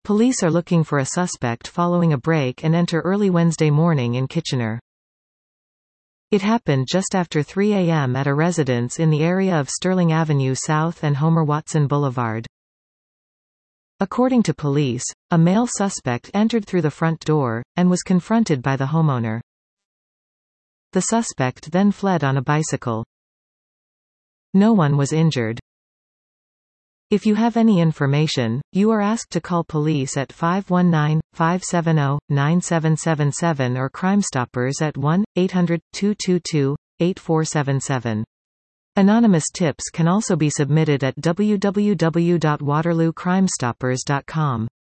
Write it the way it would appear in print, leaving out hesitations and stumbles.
Police are looking for a suspect following a break and enter early Wednesday morning in Kitchener. It happened just after 3 a.m. at a residence in the area of Sterling Avenue South and Homer Watson Boulevard. According to police, a male suspect entered through the front door, and was confronted by the homeowner. The suspect then fled on a bicycle. No one was injured. If you have any information, you are asked to call police at 519-570-9777 or Crime Stoppers at 1-800-222-8477. Anonymous tips can also be submitted at www.waterloocrimestoppers.com.